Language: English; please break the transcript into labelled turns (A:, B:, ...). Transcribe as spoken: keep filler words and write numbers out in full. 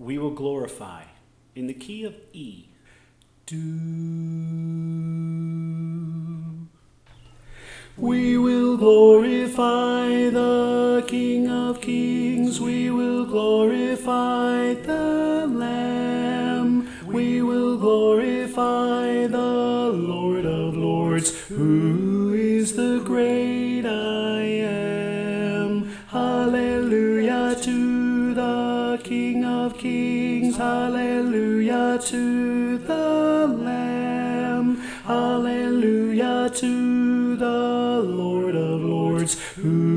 A: we will glorify in the key of E. Do. We will glorify the King of Kings. We will glorify the Lamb. We will glorify the Lord of Lords, who is the great I am. Hallelujah to the King of Kings. Hallelujah to the Lamb. Hallelujah to the Lord of Lords, who